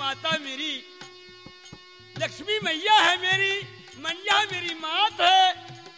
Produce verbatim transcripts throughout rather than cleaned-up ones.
माता मेरी लक्ष्मी मैया है, मेरी मैया मेरी मात है।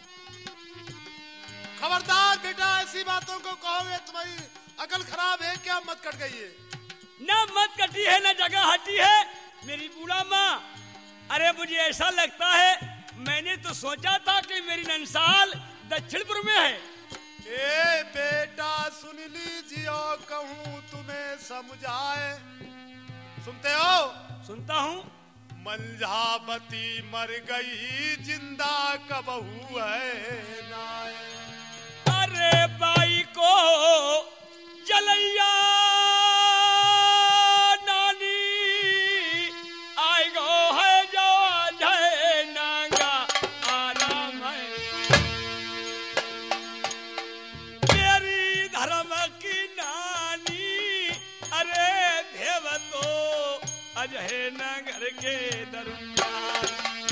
खबरदार बेटा, ऐसी बातों को कहोगे तुम्हारी अकल खराब है क्या? मत कट गई है। ना मत कटी है ना जगह हटी है मेरी बूढ़ा माँ। अरे मुझे ऐसा लगता है, मैंने तो सोचा था कि मेरी नंसाल दक्षिणपुर में है। ए बेटा सुन लीजिए, कहूँ तुम्हें समझाए। सुनते हो? सुनता हूँ। मंझावती मर गई, जिंदा कबहू है नाय। अरे बाई को जलैया अजय नगर के दरमियान।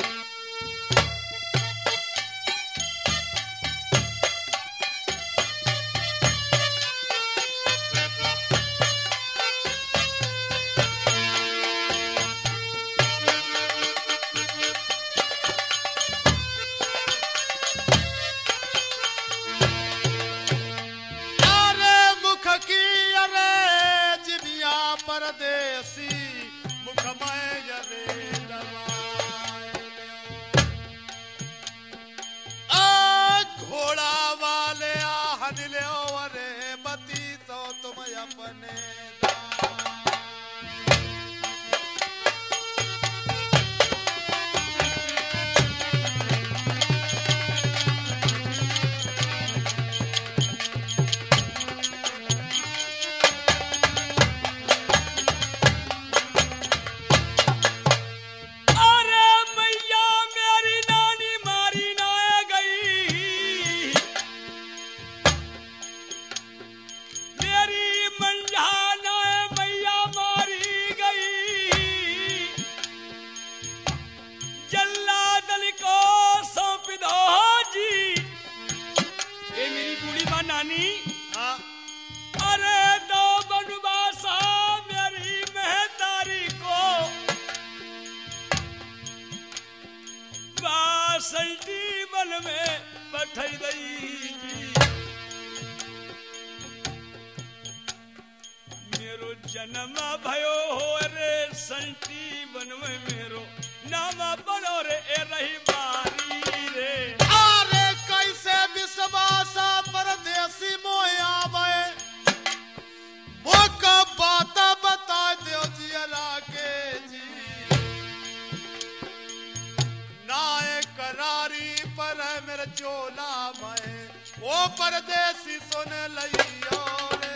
अरे मुख की अरे जिबिया परदेसी, घोड़ा वाले आहन ले अरे बती तो तुम अपने मेरो जन्म भयो हो रे संटी वन में, मेरो नाम बनो रे ए रही बारी रे। अरे कैसे विश्वास परदेसी मोया आवे, मोका बात बता दो जियरा के जी। नाए करारी पर है मेरे चोला में, ओ परदेसी सुन लियो रे।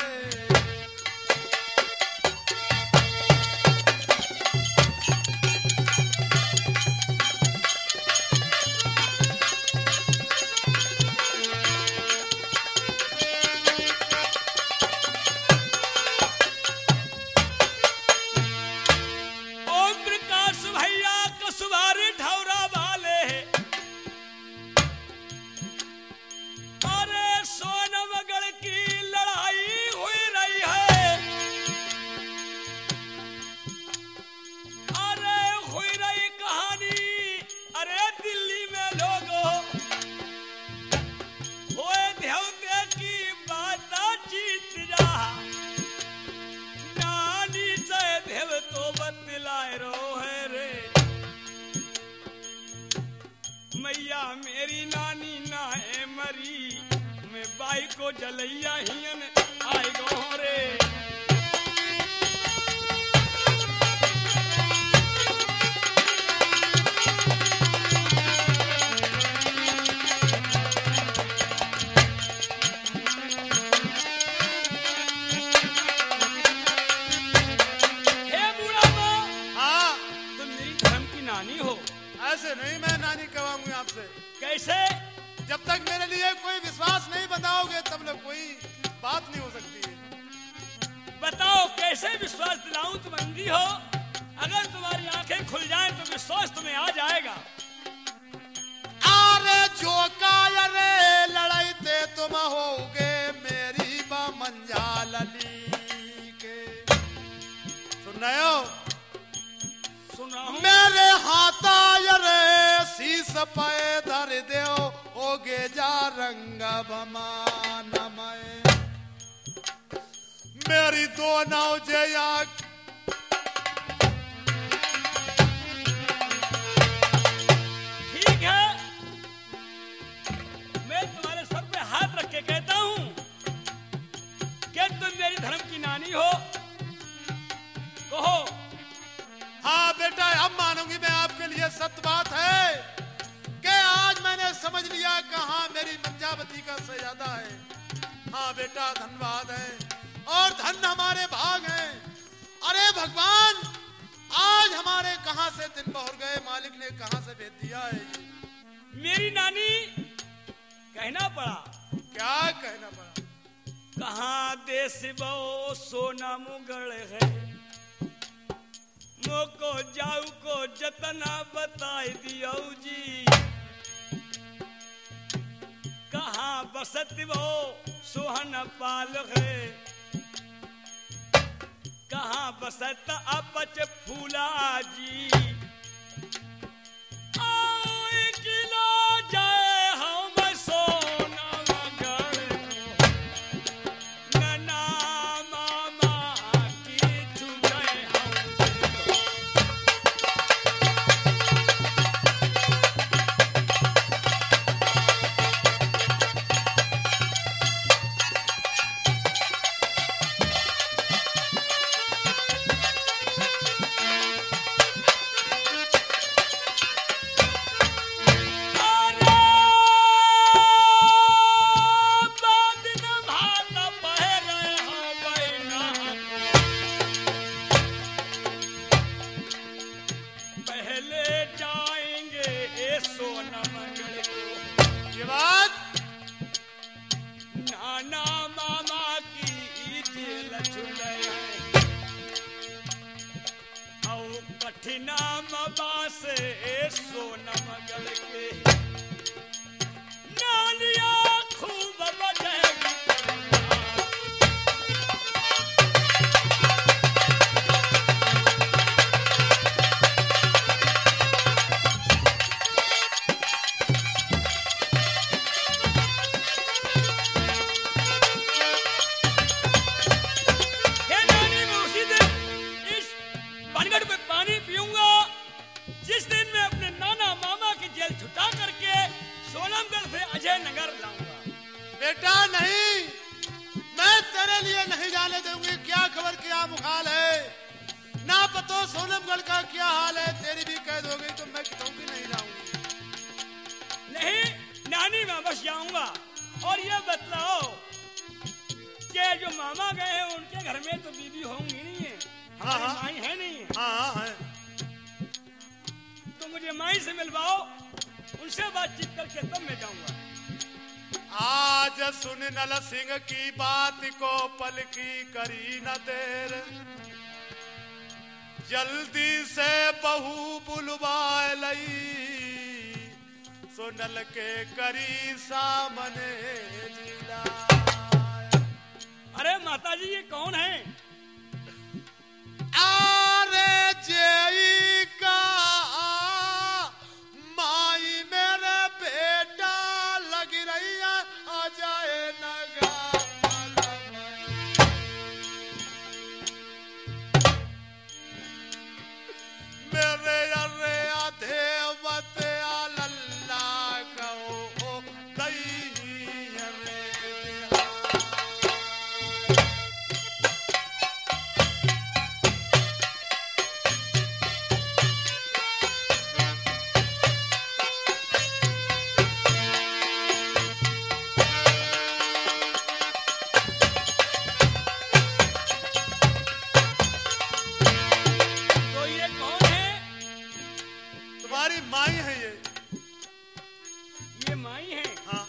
मैया मेरी नानी ना है मरी, मैं बाई को जलैया हियन आई गो रे। नहीं मैं नानी कहूंगी आपसे। कैसे? जब तक मेरे लिए कोई विश्वास नहीं बताओगे तब तक कोई बात नहीं हो सकती है। बताओ कैसे विश्वास दिलाऊं तुम अंधी हो? अगर तुम्हारी आंखें खुल जाएं तो विश्वास तुम्हें आ जाएगा। अरे जो कायरे लड़ाई ते तुम होगे मेरी बामंजा लली के। सुन रहे हो? हाथा रे शीस पे धर देओ ओगे जा रंग भमानमय मेरी दो नाव जया ठीक है, मैं तुम्हारे सर पे हाथ रख के कहता हूं कि तुम मेरी धर्म की नानी हो। कहो। हाँ बेटा, अब मानूंगी मैं आपके लिए। सत्य बात है कि आज मैंने समझ लिया कहाँ मेरी मंजावती का सजादा है। हाँ बेटा, धन्यवाद है और धन हमारे भाग हैं। अरे भगवान, आज हमारे कहाँ से दिन बहुर गए, मालिक ने कहाँ से भेज दिया है। मेरी नानी कहना पड़ा। क्या कहना पड़ा? कहाँ देश बो सोना मुगल है, मोको जाऊ को जतना बताई दियो जी। कहाँ बसत वो सोहन पाल है, कहाँ बसत अपच फूला जी। आओ किलो जाए हम सोना मगर नना मामा की छुजाए हम। कठिनाम बासे सोनम गढ़ के नालिया खूब बजेगी। बेटा नहीं, मैं तेरे लिए नहीं जाने दूंगी। क्या खबर, क्या मुखाल है, ना पतो सोनमगढ़ का क्या हाल है। तेरी भी कैद हो गई तो मैं कहूँगी नहीं जाऊंगी। नहीं नानी, मैं बस जाऊंगा। और ये बतलाओ कि जो मामा गए हैं उनके घर में तो बीबी होंगी नहीं है, हमारी माई है नहीं है। हाँ हाँ है। तो मुझे माई से मिलवाओ, उनसे बातचीत करके तब मैं जाऊंगा। आज सुन नल सिंह की बात को पलकी करी न देर, जल्दी से बहू बुलवा लई, सोनल के करी सामने जिला। अरे माता जी, ये कौन है? अरे जय का माई मेरे बेटा लगी रही है, आ जाए नगा मेरे अरे आधे बते लल्ला कहो दही अरे माई है। ये ये माई है? हाँ।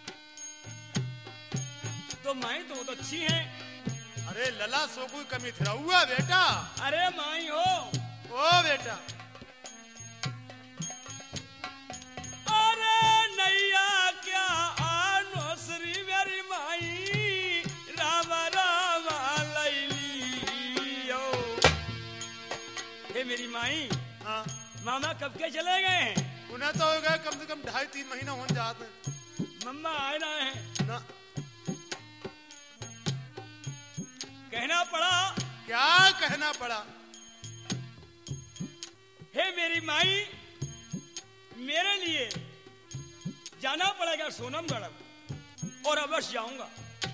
तो माई तो बहुत अच्छी है। अरे लला सो कोई कमी थी हुआ बेटा। अरे माई हो। ओ बेटा। अरे नैया क्या आनो श्री मेरी माई, राम राम लैली। हे मेरी माई, हाँ। मामा कब के चले गए हैं? उन्हें तो हो गए कम से कम ढाई तीन महीना हो जाते मम्मा आए ना है, ना। कहना पड़ा। क्या कहना पड़ा? हे मेरी माई, मेरे लिए जाना पड़ेगा सोनमगढ़ और अवश्य जाऊंगा।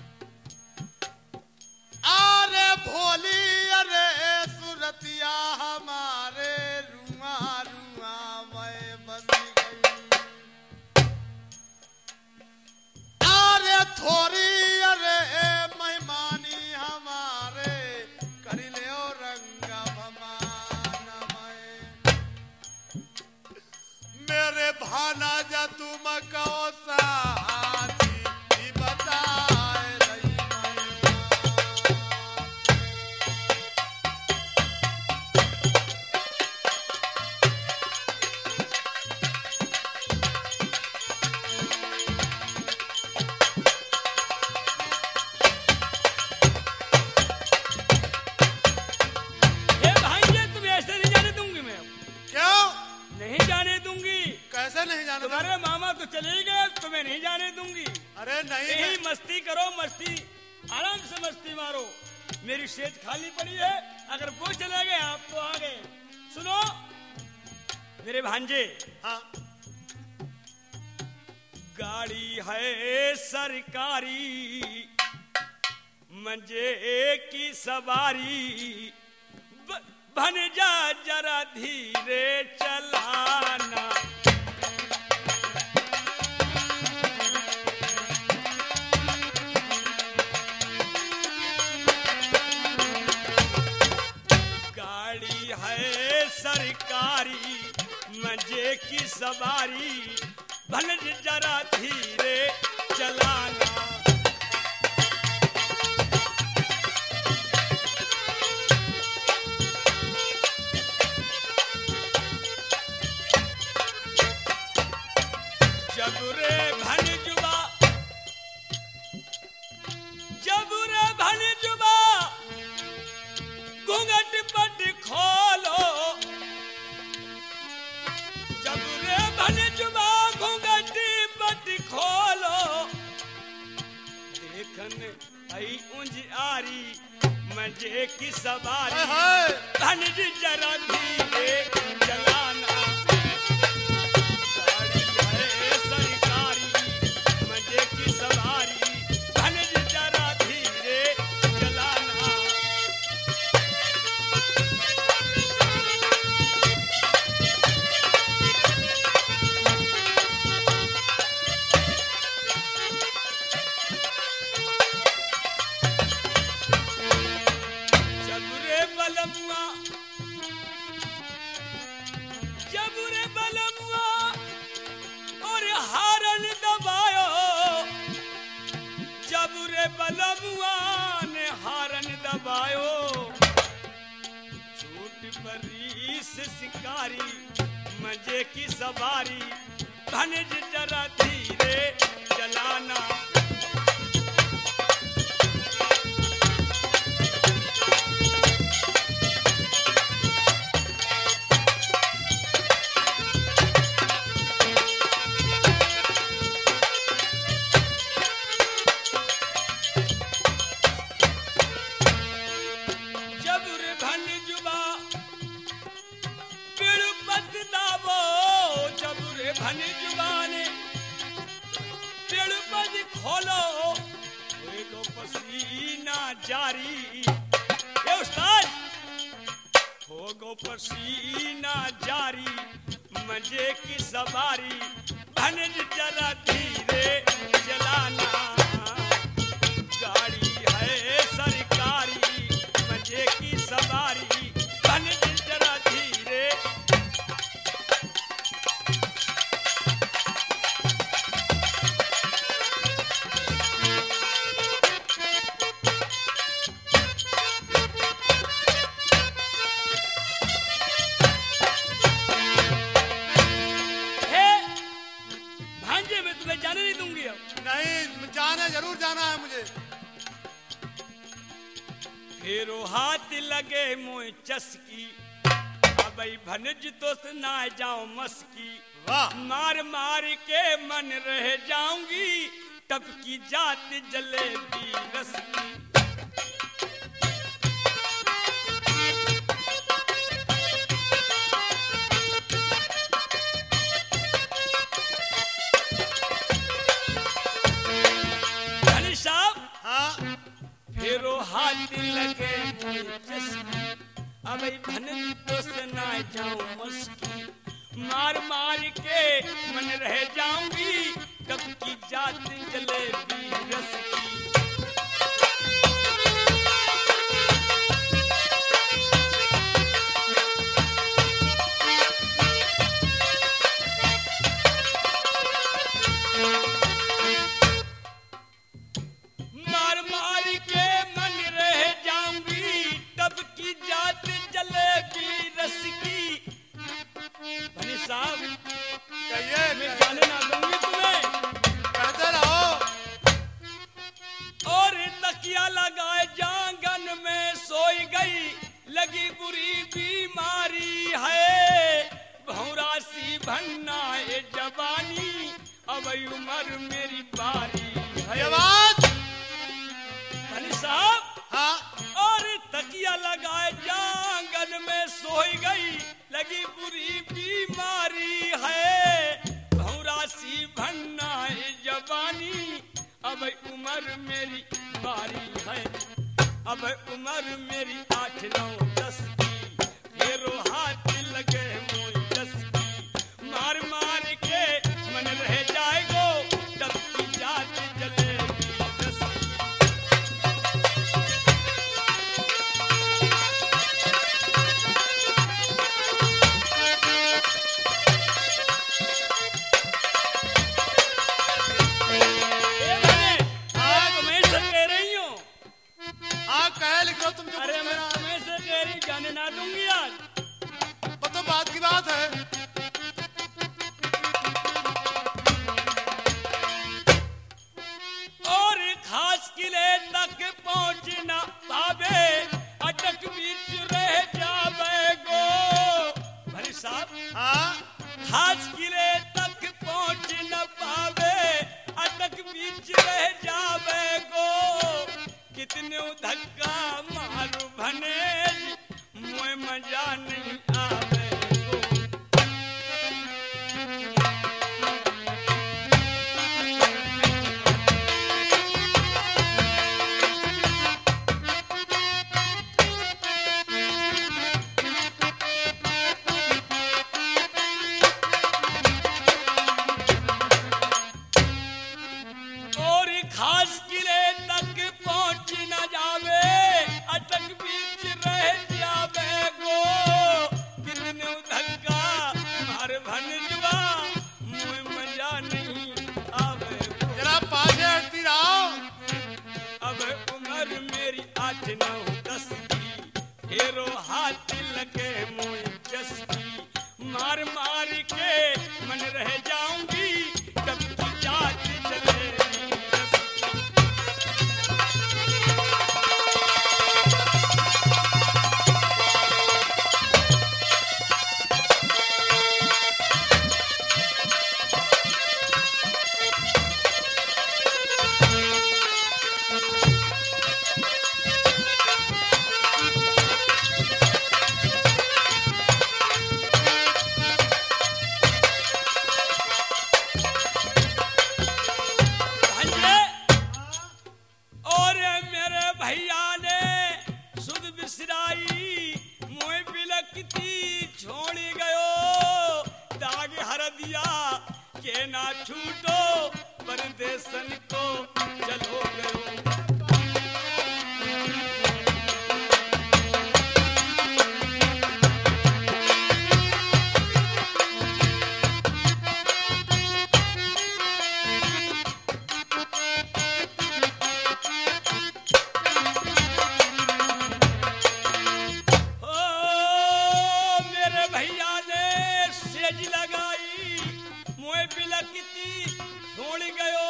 अरे भोली अरे सुरतिया हमारे रुआ रुआ मैं बस गई। अरे थोड़ी अरे मेहमानी हमारे कर ले रंग भमान मैं। मेरे भाना जा तुम कहो साथी बताए रही मैं। हे भाई, ये तुम्हें ऐसे नहीं जाने दूंगी मैं। क्यों नहीं जाने दूंगी। कैसे नहीं जाने दूंगा? तुम्हारे मामा तो चले ही गए, तुम्हें नहीं जाने दूंगी। अरे नहीं यही नहीं। मस्ती करो, मस्ती आराम से मस्ती मारो। मेरी सेज खाली पड़ी है, अगर वो चले गए आप तो आ गए। सुनो मेरे भांजे, हाँ गाड़ी है सरकारी, मंजे की सवारी, ब- बन जा जरा धीरे चलाना। गाड़ी है सरकारी, मजे की सवारी, भन जरा धीरे चलाना। जब रे भन जुबा, जब रे भन जुबा, घूंघट पट खोलो। जब रे भन जुबा, घूंघट पट खोलो। देखन आई उंज आरी, मजे की सवारी, हाय। भन जरा धीरे चलाना। गाड़ी है सरकारी, मजे की सवारी, भन जरा धीरे चलाना। जब रे बलमुआ, जब रे बलमुआ और हारन दबायो। जब रे बलमुआ ने हारन दबायो। झूठ बरी से शिकारी, मजे की सवारी, भनज जरा धीरे चलाना। जब रे भन जुबा, पेड़ पत दावो। जब रे भन जुबाने, पेड़ पत खोलो। को पसीना जारी, ये उस्ताद हो गो पसीना जारी, मजे की सवारी, भनज जरा धीरे चलाना। गाड़ी है सरकारी, मजे की सवारी, भनज जरा धीरे। जाने नहीं दूंगी अब। नहीं, जाना जरूर जाना है मुझे। फेरो हाथ लगे मोह चस्की, अब अब भनज तो ना जाओ मस्की, वाह मार मार के मन रह जाऊंगी, टपकी जात जलेबी रस की। धनी साहब हाँ फेरो हाथ लगे चस्की, अब भनज तो ना जाओ मस्की, मार मार के मन रह जाऊंगी, कब की जात जलेबी रस की। मार मार के मन रह जाऊंगी, तब की जात जलेबी रस की। भनी साहब कहिए मैं जाने ना दूंगी तुम्हें, कहते रहो। और तकिया लगाए जांगन में सोई गई, लगी बुरी बीमारी है, भौरा सी भन्ना ए जवानी, अब उम्र मेरी बारी है। ये बात भनी साहब हाँ और तकिया लगाए जांगन में सोई गई, लगी बुरी बीमारी है, भौरा सी भन्ना ए जवानी, अब उम्र मेरी बारी है। अब उम्र मेरी आठ नौ दस की, फेरो हाथ लगे मोई दस की, मार मार के मन रह जाएगो, तब की जात जलेबी रस की। ए भले, आप मैं से कह रही हूँ, हाँ कहे लिख लो तुम जो अरे कुछ मैं कहना है। मैं से कह रही जाने ना दूंगी आज। वो तो बात की बात है। और खास किले तक पहुंच न पावे, अटक बीच रह जावे गो। भरी साहब हाँ खास किले तक पहुंच न पावे, अटक बीच रह जावे गो। कितने धक्का मारू भने, मोए मजा नहीं आवे गो। और खास किले तक पहुंच न जावे, अटक बीच रह जावे गो। कितने धक्का मार भनजवा, मुँह मजा नहीं आवे गो। जरा पाछे हटती रहो। अब उम्र मेरी आठ नौ दस की, फेरो हाथ लगे मुँह जस की, मार मार के मन रह जाऊंगी, तब की जात जलेबी रस की। भांजे, और मेरे भैया ने सुध बिसराई, मुँह बिलकती छोड़ी गयो, दाग हर दिया के ना छूटो, परदेसन को चलो गयो। ओ मेरे भैया ने सेज लगाई, मुँह बिलकती छोड़ गयो,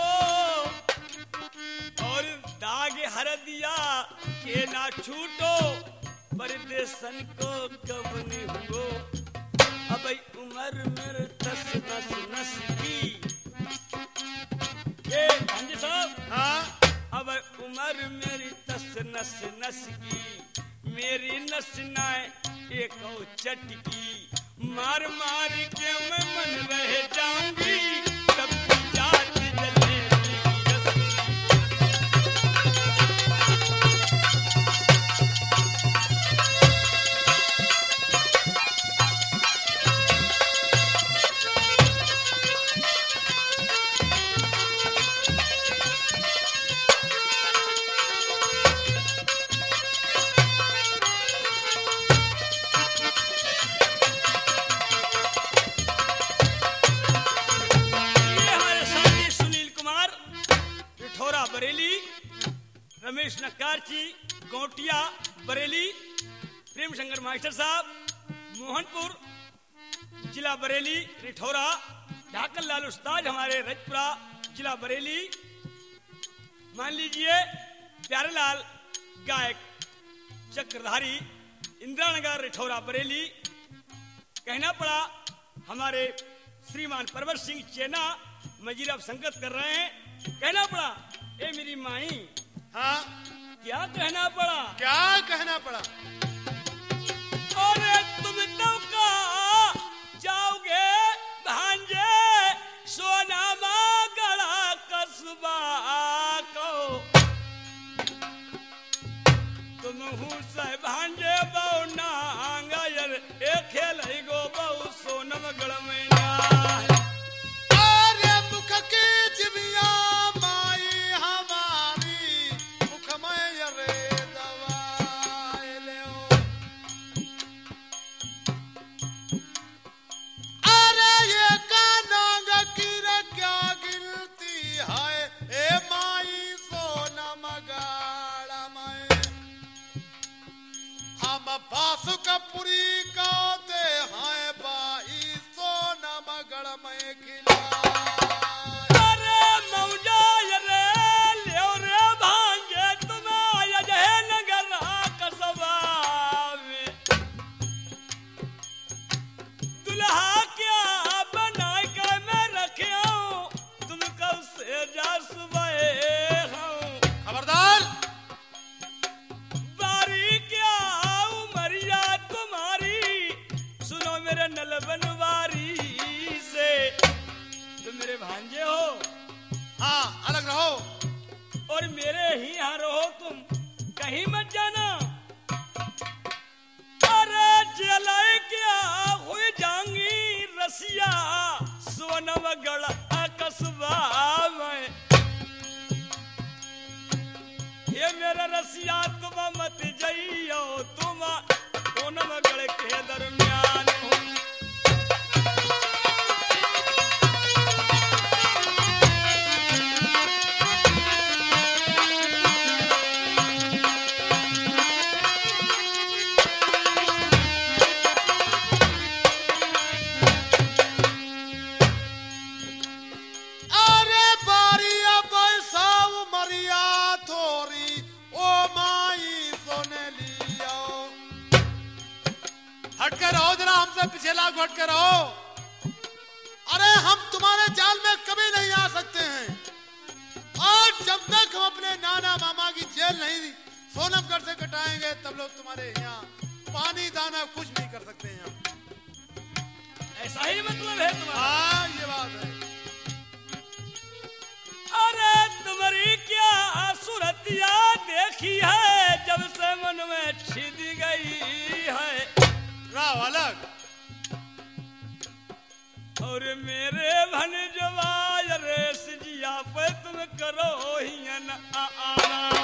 और दाग हर दिया के ना छूटो, परदेसन को कब नहीं हुओ। अब उम्र मेरे तस नस नस की ये भांजे साहब हाँ अब उम्र मेरी तस नस नस की मेरी नस नाए एक चटकी मार मार के मैं मन रह जाऊंगी तब की जात जलेबी रस बरेली रमेश नक्कारची गोटिया बरेली प्रेम शंकर मास्टर साहब मोहनपुर जिला बरेली रिठौरा ढाकल लाल उस्ताद हमारे रजपुरा जिला बरेली मान लीजिए प्यारेलाल गायक चक्रधारी इंदिरानगर रिठौरा बरेली कहना पड़ा हमारे श्रीमान परवर सिंह चेना मजीरा संगत कर रहे हैं कहना पड़ा ए मेरी माई हाँ क्या कहना पड़ा क्या कहना पड़ा अरे तुम तो का जाओगे भांजे सोनामा गड़ा कस्बा को तुम हूँ सह भांजे बहु नांगा यार ए खेल गो बहु सोनम गड़ में ना अरे मुख की जिबिया बासुकपुरी का दे हाय बाई सोना मगड़ में खिला अरे मौजा रे लियो रे भांजे तुम्हें यह नगर कसबा में दुल्हा क्या बना के मैं रखे हूँ तुम कब से जा सुबह हूँ खबरदार मेरे नल बनवारी से तुम मेरे भांजे हो हाँ अलग रहो और मेरे ही यहाँ रहो तुम कहीं मत जाना अरे जलाए क्या हुई जाऊंगी रसिया सोनम गढ़ा कस्बा में ये मेरा रसिया तुम मत जाइयो तुम सोनम गढ़ के दरमियान पीछे लाग हट कर रहो अरे हम तुम्हारे जाल में कभी नहीं आ सकते हैं और जब तक हम अपने नाना मामा की जेल नहीं सोनमगढ़ से कटाएंगे तब लोग तुम्हारे यहाँ पानी दाना कुछ नहीं कर सकते हैं ऐसा ही मतलब है तुम्हारा हाँ ये बात है अरे तुम्हारी क्या सूरतिया देखी है जब से मन में छिद गई है राव अलग और मेरे भन जवाय रेस जिया पे तुम करो ही न आना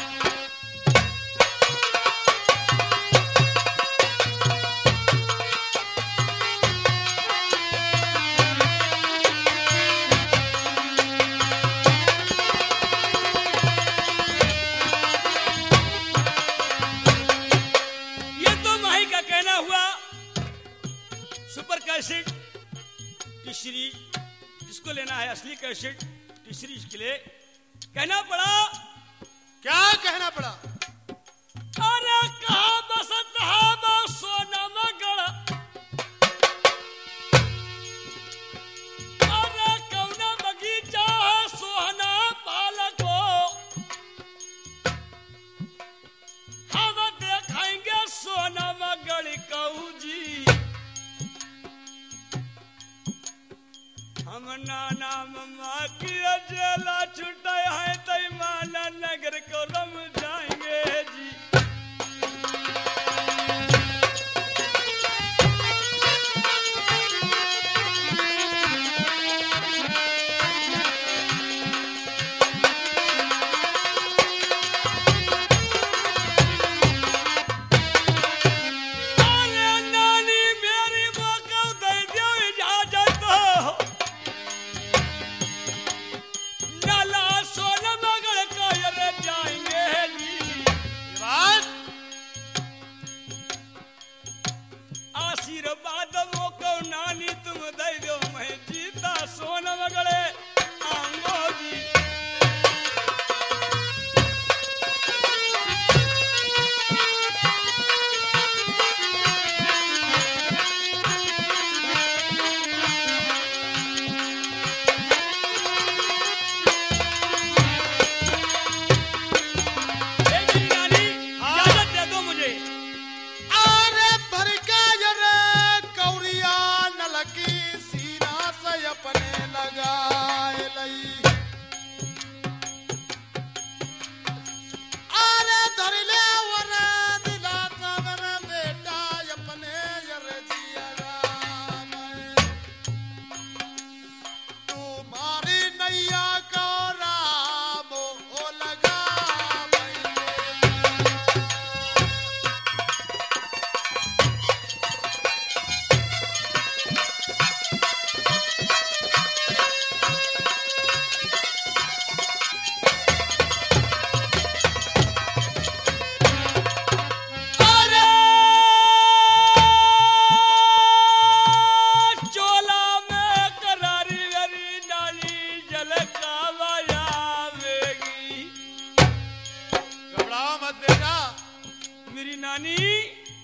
ये तो माही का कहना हुआ सुपर कैसेट तीसरी जिसको लेना है असली कैसेट तीसरी इसके लिए कहना पड़ा क्या कहना पड़ा अरे कहा बसत है सोनम गढ़ हम नाना मम्मा की अजेला छुट्टा है तई माना नगर को रम जाएंगे जी। मेरी नानी